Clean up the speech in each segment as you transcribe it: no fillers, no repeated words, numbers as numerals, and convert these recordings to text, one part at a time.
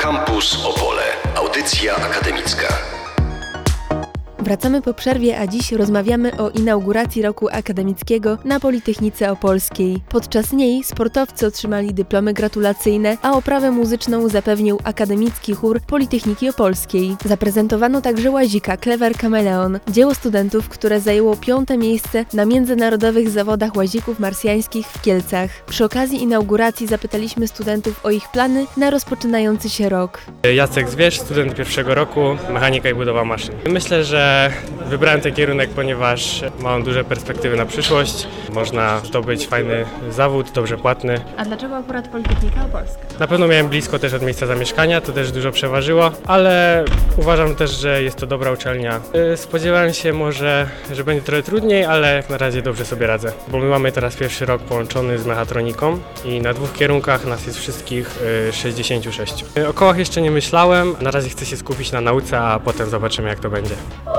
Campus Opole. Audycja akademicka. Wracamy po przerwie, a dziś rozmawiamy o inauguracji roku akademickiego na Politechnice Opolskiej. Podczas niej sportowcy otrzymali dyplomy gratulacyjne, a oprawę muzyczną zapewnił akademicki chór Politechniki Opolskiej. Zaprezentowano także Łazika Clever Chameleon, dzieło studentów, które zajęło 5. miejsce na międzynarodowych zawodach łazików marsjańskich w Kielcach. Przy okazji inauguracji zapytaliśmy studentów o ich plany na rozpoczynający się rok. Jacek Zwierz, student pierwszego roku, mechanika i budowa maszyn. Myślę, że wybrałem ten kierunek, ponieważ mam duże perspektywy na przyszłość. Można zdobyć fajny zawód, dobrze płatny. A dlaczego akurat Politechnika Opolska? Na pewno miałem blisko też od miejsca zamieszkania, to też dużo przeważyło, ale uważam też, że jest to dobra uczelnia. Spodziewałem się może, że będzie trochę trudniej, ale na razie dobrze sobie radzę. Bo my mamy teraz pierwszy rok połączony z mechatroniką i na 2 kierunkach nas jest wszystkich 66. O kołach jeszcze nie myślałem, na razie chcę się skupić na nauce, a potem zobaczymy jak to będzie.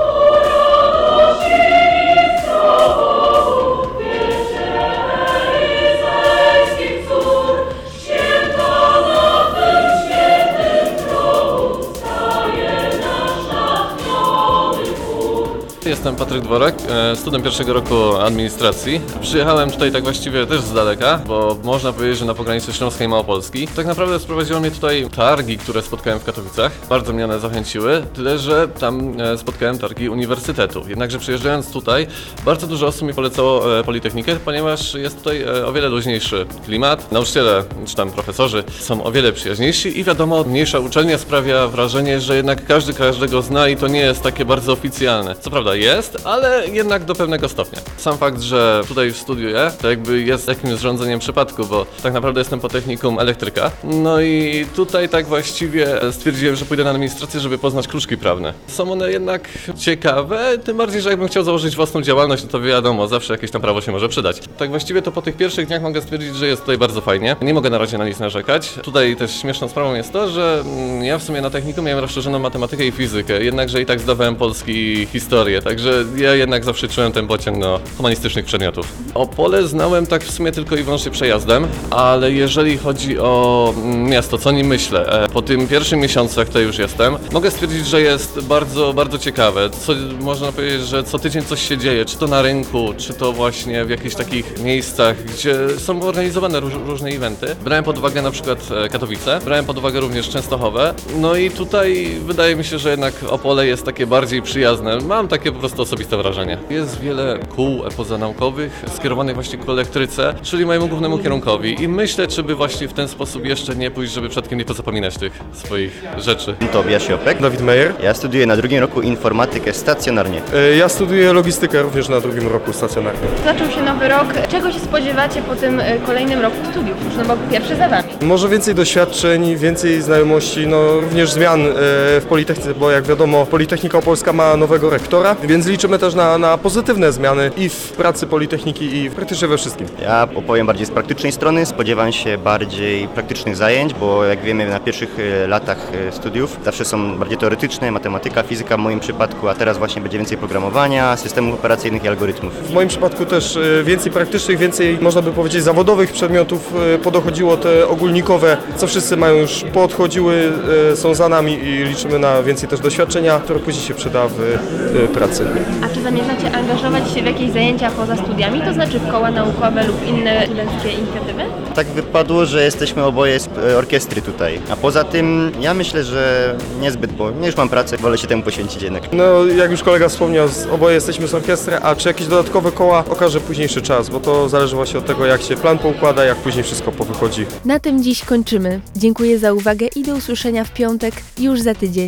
Jestem Patryk Dworek, student pierwszego roku administracji. Przyjechałem tutaj tak właściwie też z daleka, bo można powiedzieć, że na pograniczu Śląska i Małopolski. Tak naprawdę sprowadziło mnie tutaj targi, które spotkałem w Katowicach. Bardzo mnie one zachęciły, tyle że tam spotkałem targi uniwersytetu. Jednakże przyjeżdżając tutaj, bardzo dużo osób mi polecało Politechnikę, ponieważ jest tutaj o wiele luźniejszy klimat. Nauczyciele, czy tam profesorzy są o wiele przyjaźniejsi i wiadomo, mniejsza uczelnia sprawia wrażenie, że jednak każdy każdego zna i to nie jest takie bardzo oficjalne. Co prawda jest, ale jednak do pewnego stopnia. Sam fakt, że tutaj studiuję, to jakby jest jakimś zrządzeniem przypadku, bo tak naprawdę jestem po technikum elektryka. No i tutaj tak właściwie stwierdziłem, że pójdę na administrację, żeby poznać kruczki prawne. Są one jednak ciekawe, tym bardziej, że jakbym chciał założyć własną działalność, no to wiadomo, zawsze jakieś tam prawo się może przydać. Tak właściwie to po tych pierwszych dniach mogę stwierdzić, że jest tutaj bardzo fajnie. Nie mogę na razie na nic narzekać. Tutaj też śmieszną sprawą jest to, że ja w sumie na technikum miałem rozszerzoną matematykę i fizykę, jednakże i tak zdawałem polski i historię. Także ja jednak zawsze czułem ten pociąg do humanistycznych przedmiotów. Opole znałem tak w sumie tylko i wyłącznie przejazdem, ale jeżeli chodzi o miasto, co nie myślę, po tym pierwszym miesiącu, jak tutaj już jestem, mogę stwierdzić, że jest bardzo, bardzo ciekawe. Można powiedzieć, że co tydzień coś się dzieje, czy to na rynku, czy to właśnie w jakichś takich miejscach, gdzie są organizowane różne eventy. Brałem pod uwagę na przykład Katowice, brałem pod uwagę również Częstochowę, no i tutaj wydaje mi się, że jednak Opole jest takie bardziej przyjazne. Mam takie po prostu osobiste wrażenie. Jest wiele kół pozanaukowych skierowanych właśnie ku elektryce, czyli mojemu głównemu kierunkowi i myślę, czy by właśnie w ten sposób jeszcze nie pójść, żeby przed kim nie pozapominać tych swoich rzeczy. Tobiasz Jopek. Dawid Meyer. Ja studiuję na 2. roku informatykę stacjonarnie. Ja studiuję logistykę również na 2. roku stacjonarnie. Zaczął się nowy rok. Czego się spodziewacie po tym kolejnym roku studiów? Już no bo pierwszy za wami. Może więcej doświadczeń, więcej znajomości, no również zmian w Politechnice, bo jak wiadomo Politechnika Opolska ma nowego rektora, więc liczymy też na pozytywne zmiany i w pracy Politechniki i praktycznie we wszystkim. Ja opowiem bardziej z praktycznej strony, spodziewam się bardziej praktycznych zajęć, bo jak wiemy na pierwszych latach studiów zawsze są bardziej teoretyczne, matematyka, fizyka w moim przypadku, a teraz właśnie będzie więcej programowania, systemów operacyjnych i algorytmów. W moim przypadku też więcej praktycznych, więcej można by powiedzieć zawodowych przedmiotów podochodziło te ogólnikowe, co wszyscy mają już podchodziły, są za nami i liczymy na więcej też doświadczenia, które później się przyda w pracy. A czy zamierzacie angażować się w jakieś zajęcia poza studiami, to znaczy w koła naukowe lub inne studenckie inicjatywy? Tak wypadło, że jesteśmy oboje z orkiestry tutaj, a poza tym ja myślę, że niezbyt, bo ja już mam pracę, wolę się temu poświęcić jednak. No, jak już kolega wspomniał, oboje jesteśmy z orkiestry, a czy jakieś dodatkowe koła okaże późniejszy czas, bo to zależy właśnie od tego, jak się plan poukłada, jak później wszystko powychodzi. Na tym dziś kończymy. Dziękuję za uwagę i do usłyszenia w piątek, już za tydzień.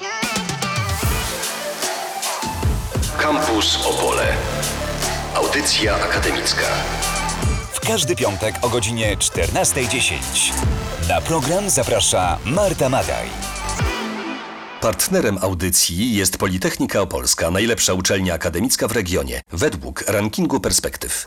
Campus Opole. Audycja akademicka. W każdy piątek o godzinie 14:10. Na program zaprasza Marta Madaj. Partnerem audycji jest Politechnika Opolska, najlepsza uczelnia akademicka w regionie, według rankingu Perspektyw.